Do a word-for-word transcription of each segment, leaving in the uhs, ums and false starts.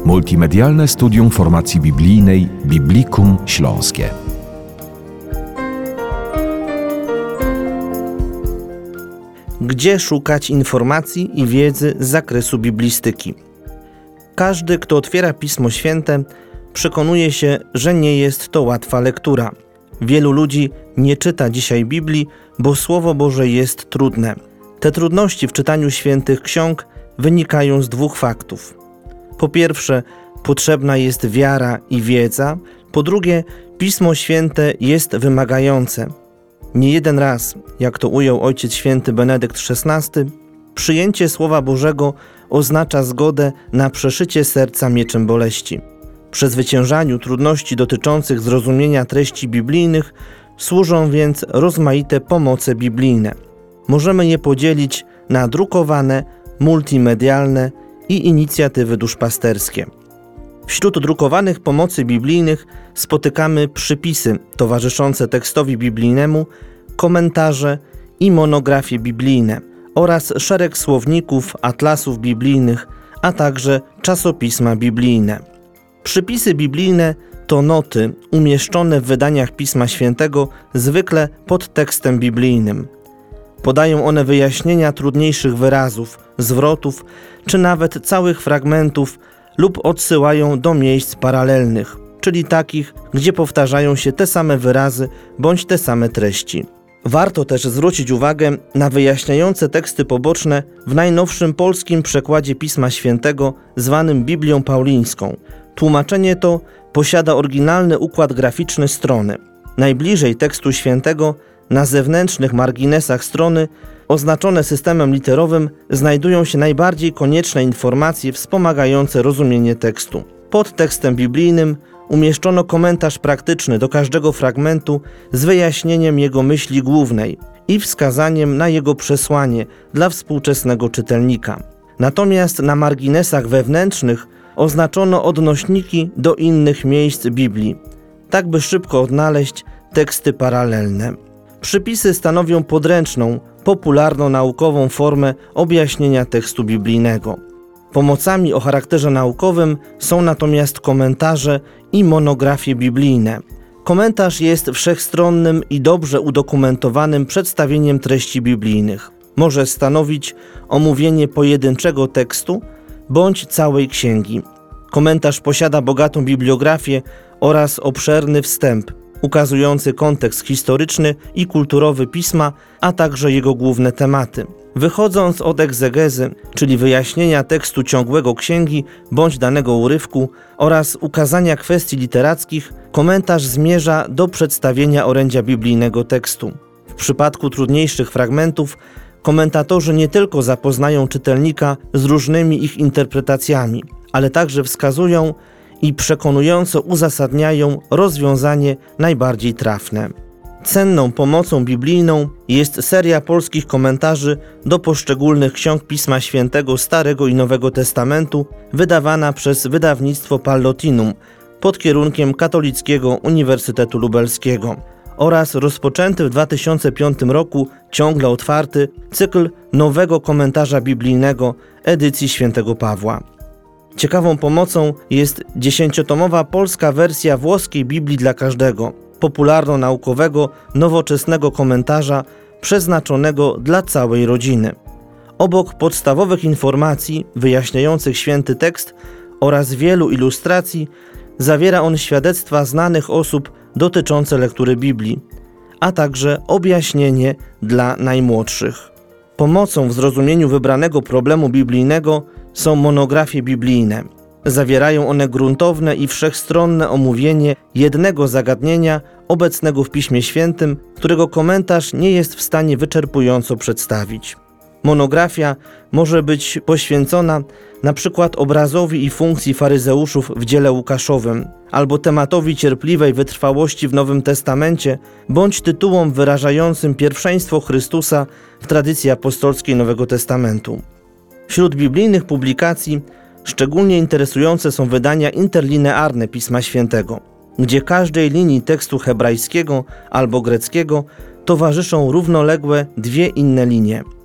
Multimedialne Studium Formacji Biblijnej Biblikum Śląskie. Gdzie szukać informacji i wiedzy z zakresu biblistyki? Każdy, kto otwiera Pismo Święte, przekonuje się, że nie jest to łatwa lektura. Wielu ludzi nie czyta dzisiaj Biblii, bo Słowo Boże jest trudne. Te trudności w czytaniu świętych ksiąg wynikają z dwóch faktów. Po pierwsze, potrzebna jest wiara i wiedza. Po drugie, Pismo Święte jest wymagające. Nie jeden raz, jak to ujął Ojciec Święty Benedykt szesnasty, przyjęcie Słowa Bożego oznacza zgodę na przeszycie serca mieczem boleści. Przezwyciężaniu trudności dotyczących zrozumienia treści biblijnych służą więc rozmaite pomoce biblijne. Możemy je podzielić na drukowane, multimedialne i inicjatywy duszpasterskie. Wśród drukowanych pomocy biblijnych spotykamy przypisy towarzyszące tekstowi biblijnemu, komentarze i monografie biblijne oraz szereg słowników, atlasów biblijnych, a także czasopisma biblijne. Przypisy biblijne to noty umieszczone w wydaniach Pisma Świętego zwykle pod tekstem biblijnym. Podają one wyjaśnienia trudniejszych wyrazów, zwrotów czy nawet całych fragmentów lub odsyłają do miejsc paralelnych, czyli takich, gdzie powtarzają się te same wyrazy bądź te same treści. Warto też zwrócić uwagę na wyjaśniające teksty poboczne w najnowszym polskim przekładzie Pisma Świętego zwanym Biblią Paulińską. Tłumaczenie to posiada oryginalny układ graficzny strony. Najbliżej tekstu świętego, na zewnętrznych marginesach strony, oznaczone systemem literowym, znajdują się najbardziej konieczne informacje wspomagające rozumienie tekstu. Pod tekstem biblijnym umieszczono komentarz praktyczny do każdego fragmentu z wyjaśnieniem jego myśli głównej i wskazaniem na jego przesłanie dla współczesnego czytelnika. Natomiast na marginesach wewnętrznych oznaczono odnośniki do innych miejsc Biblii, tak by szybko odnaleźć teksty paralelne. Przypisy stanowią podręczną, popularno-naukową formę objaśnienia tekstu biblijnego. Pomocami o charakterze naukowym są natomiast komentarze i monografie biblijne. Komentarz jest wszechstronnym i dobrze udokumentowanym przedstawieniem treści biblijnych. Może stanowić omówienie pojedynczego tekstu bądź całej księgi. Komentarz posiada bogatą bibliografię oraz obszerny wstęp, ukazujący kontekst historyczny i kulturowy pisma, a także jego główne tematy. Wychodząc od egzegezy, czyli wyjaśnienia tekstu ciągłego księgi bądź danego urywku oraz ukazania kwestii literackich, komentarz zmierza do przedstawienia orędzia biblijnego tekstu. W przypadku trudniejszych fragmentów komentatorzy nie tylko zapoznają czytelnika z różnymi ich interpretacjami, ale także wskazują i przekonująco uzasadniają rozwiązanie najbardziej trafne. Cenną pomocą biblijną jest seria polskich komentarzy do poszczególnych ksiąg Pisma Świętego Starego i Nowego Testamentu, wydawana przez wydawnictwo Pallotinum pod kierunkiem Katolickiego Uniwersytetu Lubelskiego oraz rozpoczęty w dwa tysiące piątym roku, ciągle otwarty, cykl nowego komentarza biblijnego edycji Świętego Pawła. Ciekawą pomocą jest dziesięciotomowa polska wersja włoskiej Biblii dla każdego, popularno-naukowego, nowoczesnego komentarza przeznaczonego dla całej rodziny. Obok podstawowych informacji wyjaśniających święty tekst oraz wielu ilustracji, zawiera on świadectwa znanych osób dotyczące lektury Biblii, a także objaśnienie dla najmłodszych. Pomocą w zrozumieniu wybranego problemu biblijnego są monografie biblijne. Zawierają one gruntowne i wszechstronne omówienie jednego zagadnienia obecnego w Piśmie Świętym, którego komentarz nie jest w stanie wyczerpująco przedstawić. Monografia może być poświęcona na przykład obrazowi i funkcji faryzeuszów w dziele Łukaszowym, albo tematowi cierpliwej wytrwałości w Nowym Testamencie, bądź tytułom wyrażającym pierwszeństwo Chrystusa w tradycji apostolskiej Nowego Testamentu. Wśród biblijnych publikacji szczególnie interesujące są wydania interlinearne Pisma Świętego, gdzie każdej linii tekstu hebrajskiego albo greckiego towarzyszą równoległe dwie inne linie.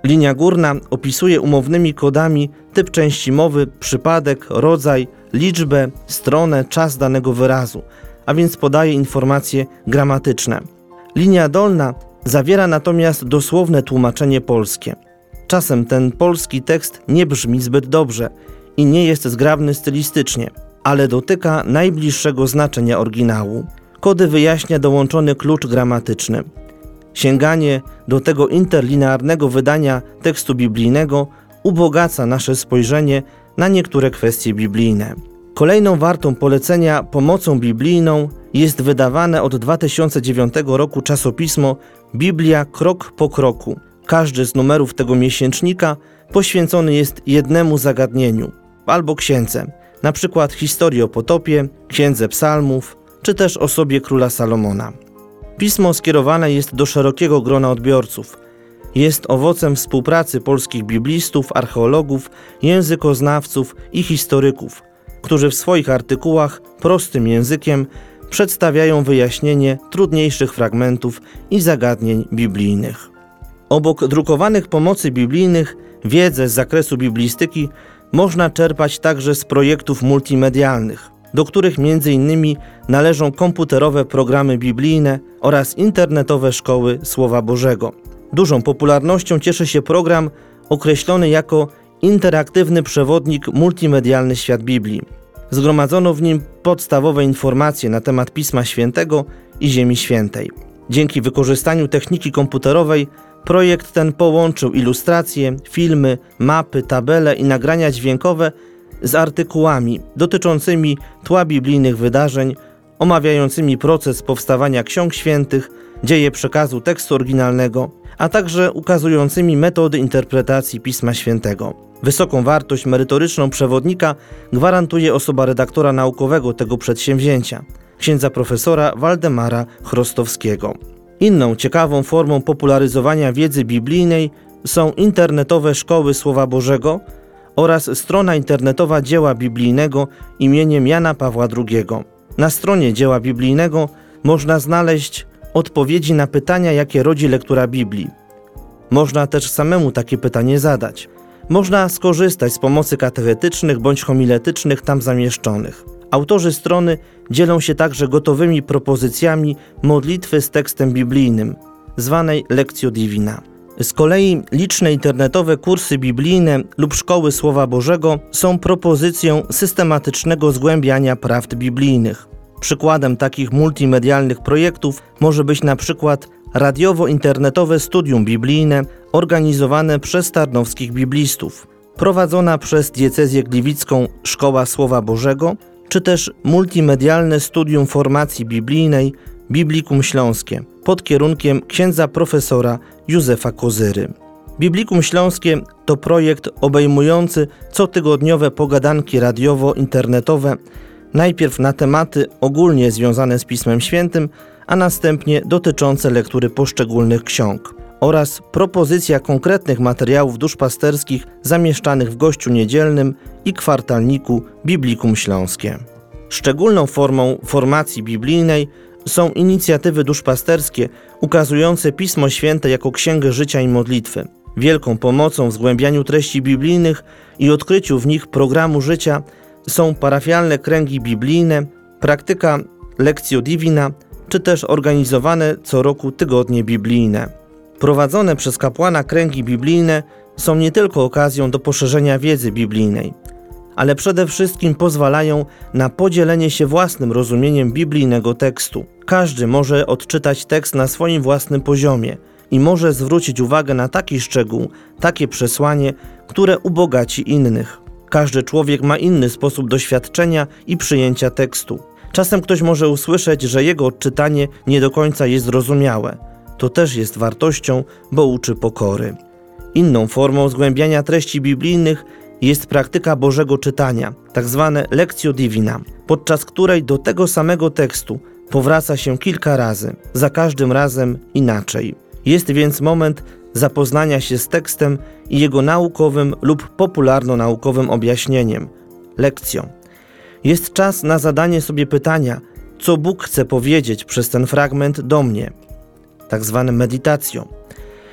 Linia górna opisuje umownymi kodami typ części mowy, przypadek, rodzaj, liczbę, stronę, czas danego wyrazu, a więc podaje informacje gramatyczne. Linia dolna zawiera natomiast dosłowne tłumaczenie polskie. Czasem ten polski tekst nie brzmi zbyt dobrze i nie jest zgrabny stylistycznie, ale dotyka najbliższego znaczenia oryginału. Kody wyjaśnia dołączony klucz gramatyczny. Sięganie do tego interlinearnego wydania tekstu biblijnego ubogaca nasze spojrzenie na niektóre kwestie biblijne. Kolejną wartą polecenia pomocą biblijną jest wydawane od dwa tysiące dziewiątego roku czasopismo Biblia krok po kroku. Każdy z numerów tego miesięcznika poświęcony jest jednemu zagadnieniu albo księdze, na przykład historii o potopie, księdze psalmów, czy też osobie króla Salomona. Pismo skierowane jest do szerokiego grona odbiorców. Jest owocem współpracy polskich biblistów, archeologów, językoznawców i historyków, którzy w swoich artykułach prostym językiem przedstawiają wyjaśnienie trudniejszych fragmentów i zagadnień biblijnych. Obok drukowanych pomocy biblijnych, wiedzę z zakresu biblistyki można czerpać także z projektów multimedialnych, do których między innymi należą komputerowe programy biblijne oraz internetowe szkoły Słowa Bożego. Dużą popularnością cieszy się program określony jako interaktywny przewodnik multimedialny Świat Biblii. Zgromadzono w nim podstawowe informacje na temat Pisma Świętego i Ziemi Świętej. Dzięki wykorzystaniu techniki komputerowej projekt ten połączył ilustracje, filmy, mapy, tabele i nagrania dźwiękowe z artykułami dotyczącymi tła biblijnych wydarzeń, omawiającymi proces powstawania ksiąg świętych, dzieje przekazu tekstu oryginalnego, a także ukazującymi metody interpretacji Pisma Świętego. Wysoką wartość merytoryczną przewodnika gwarantuje osoba redaktora naukowego tego przedsięwzięcia, księdza profesora Waldemara Chrostowskiego. Inną ciekawą formą popularyzowania wiedzy biblijnej są internetowe szkoły Słowa Bożego oraz strona internetowa Dzieła Biblijnego imieniem Jana Pawła drugiego. Na stronie Dzieła Biblijnego można znaleźć odpowiedzi na pytania, jakie rodzi lektura Biblii. Można też samemu takie pytanie zadać. Można skorzystać z pomocy katechetycznych bądź homiletycznych tam zamieszczonych. Autorzy strony dzielą się także gotowymi propozycjami modlitwy z tekstem biblijnym, zwanej Lectio Divina. Z kolei liczne internetowe kursy biblijne lub szkoły Słowa Bożego są propozycją systematycznego zgłębiania prawd biblijnych. Przykładem takich multimedialnych projektów może być na przykład radiowo-internetowe studium biblijne organizowane przez tarnowskich biblistów, prowadzona przez diecezję gliwicką Szkoła Słowa Bożego, czy też multimedialne studium formacji biblijnej Biblikum Śląskie pod kierunkiem księdza profesora Józefa Kozyry. Biblikum Śląskie to projekt obejmujący cotygodniowe pogadanki radiowo-internetowe, najpierw na tematy ogólnie związane z Pismem Świętym, a następnie dotyczące lektury poszczególnych ksiąg oraz propozycja konkretnych materiałów duszpasterskich zamieszczanych w Gościu Niedzielnym i kwartalniku Biblikum Śląskie. Szczególną formą formacji biblijnej są inicjatywy duszpasterskie ukazujące Pismo Święte jako księgę życia i modlitwy. Wielką pomocą w zgłębianiu treści biblijnych i odkryciu w nich programu życia są parafialne kręgi biblijne, praktyka Lectio Divina, czy też organizowane co roku tygodnie biblijne. Prowadzone przez kapłana kręgi biblijne są nie tylko okazją do poszerzenia wiedzy biblijnej, ale przede wszystkim pozwalają na podzielenie się własnym rozumieniem biblijnego tekstu. Każdy może odczytać tekst na swoim własnym poziomie i może zwrócić uwagę na taki szczegół, takie przesłanie, które ubogaci innych. Każdy człowiek ma inny sposób doświadczenia i przyjęcia tekstu. Czasem ktoś może usłyszeć, że jego odczytanie nie do końca jest zrozumiałe. To też jest wartością, bo uczy pokory. Inną formą zgłębiania treści biblijnych jest praktyka Bożego czytania, tak zwane Lectio Divina, podczas której do tego samego tekstu powraca się kilka razy, za każdym razem inaczej. Jest więc moment zapoznania się z tekstem i jego naukowym lub popularno-naukowym objaśnieniem, lekcją. Jest czas na zadanie sobie pytania, co Bóg chce powiedzieć przez ten fragment do mnie, tak zwane meditacją.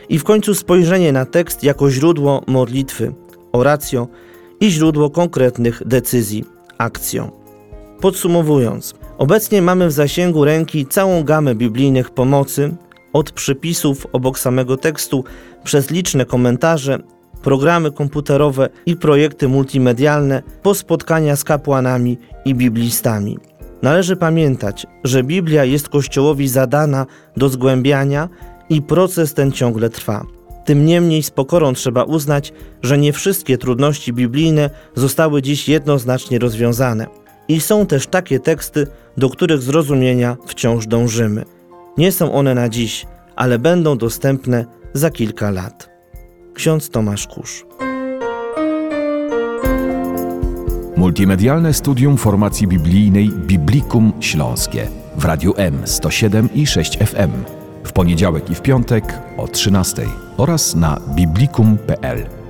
I w końcu spojrzenie na tekst jako źródło modlitwy, oratio i źródło konkretnych decyzji, akcją. Podsumowując, obecnie mamy w zasięgu ręki całą gamę biblijnych pomocy, od przypisów obok samego tekstu, przez liczne komentarze, programy komputerowe i projekty multimedialne, po spotkania z kapłanami i biblistami. Należy pamiętać, że Biblia jest Kościołowi zadana do zgłębiania i proces ten ciągle trwa. Tym niemniej z pokorą trzeba uznać, że nie wszystkie trudności biblijne zostały dziś jednoznacznie rozwiązane. I są też takie teksty, do których zrozumienia wciąż dążymy. Nie są one na dziś, ale będą dostępne za kilka lat. Ksiądz Tomasz Kusz. Multimedialne studium formacji biblijnej Biblikum Śląskie w Radiu M sto siedem i sześć F M w poniedziałek i w piątek o trzynastej oraz na biblikum kropka p l.